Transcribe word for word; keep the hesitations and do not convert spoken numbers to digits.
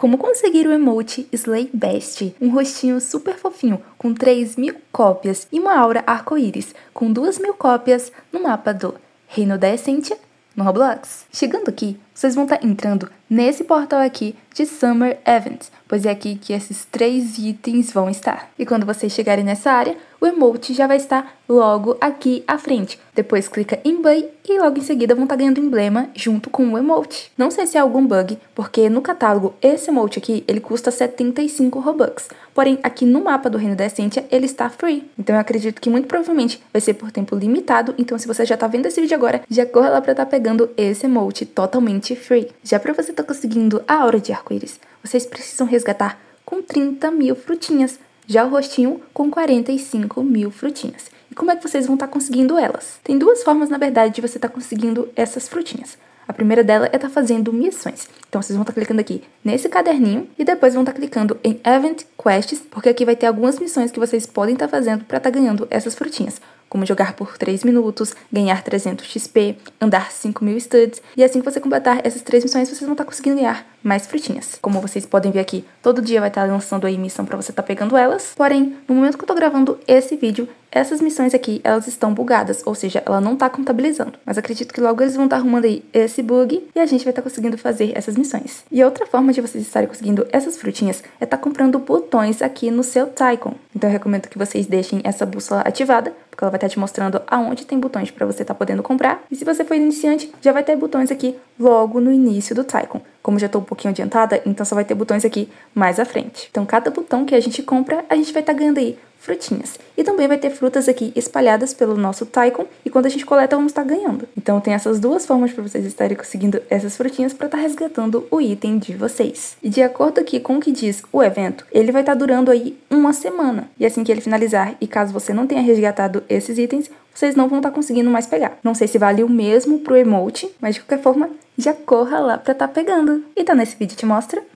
Como conseguir o emote Slay Best, um rostinho super fofinho com três mil cópias e uma aura arco-íris com duas mil cópias no mapa do Reino da Essência no Roblox. Chegando aqui, vocês vão estar entrando nesse portal aqui de Summer Events, pois é aqui que esses três itens vão estar. E quando vocês chegarem nessa área, o emote já vai estar logo aqui à frente. Depois clica em Buy e logo em seguida vão estar ganhando o emblema junto com o emote. Não sei se é algum bug, porque no catálogo esse emote aqui, ele custa setenta e cinco Robux. Porém, aqui no mapa do Reino da Essência, ele está free. Então eu acredito que muito provavelmente vai ser por tempo limitado. Então se você já tá vendo esse vídeo agora, já corra lá pra estar pegando esse emote totalmente free. Já pra você estar conseguindo a aura de arco-íris, vocês precisam resgatar com trinta mil frutinhas. Já o rostinho com quarenta e cinco mil frutinhas. E como é que vocês vão estar conseguindo elas? Tem duas formas, na verdade, de você estar conseguindo essas frutinhas. A primeira dela é estar fazendo missões. Então vocês vão estar clicando aqui nesse caderninho e depois vão estar clicando em Event Quests, porque aqui vai ter algumas missões que vocês podem estar fazendo para estar ganhando essas frutinhas. Como jogar por três minutos, ganhar trezentos X P, andar cinco mil studs. E assim que você completar essas três missões, vocês vão estar conseguindo ganhar mais frutinhas. Como vocês podem ver aqui, todo dia vai estar lançando aí missão para você estar pegando elas. Porém, no momento que eu tô gravando esse vídeo, essas missões aqui, elas estão bugadas, ou seja, ela não tá contabilizando. Mas acredito que logo eles vão estar arrumando aí esse bug e a gente vai estar conseguindo fazer essas missões. E outra forma de vocês estarem conseguindo essas frutinhas é estar comprando botões aqui no seu Tycoon. Então eu recomendo que vocês deixem essa bússola ativada, porque ela vai estar te mostrando aonde tem botões para você estar podendo comprar. E se você for iniciante, já vai ter botões aqui logo no início do Tycoon. Como já estou um pouquinho adiantada, então só vai ter botões aqui mais à frente. Então cada botão que a gente compra, a gente vai estar ganhando aí frutinhas. E também vai ter frutas aqui espalhadas pelo nosso Tycoon, e quando a gente coleta, vamos estar ganhando. Então tem essas duas formas para vocês estarem conseguindo essas frutinhas para estar resgatando o item de vocês. E de acordo aqui com o que diz o evento, ele vai estar durando aí uma semana. E assim que ele finalizar, e caso você não tenha resgatado esses itens, vocês não vão estar conseguindo mais pegar. Não sei se vale o mesmo pro emote, mas de qualquer forma, já corra lá pra estar pegando. Então nesse vídeo te mostra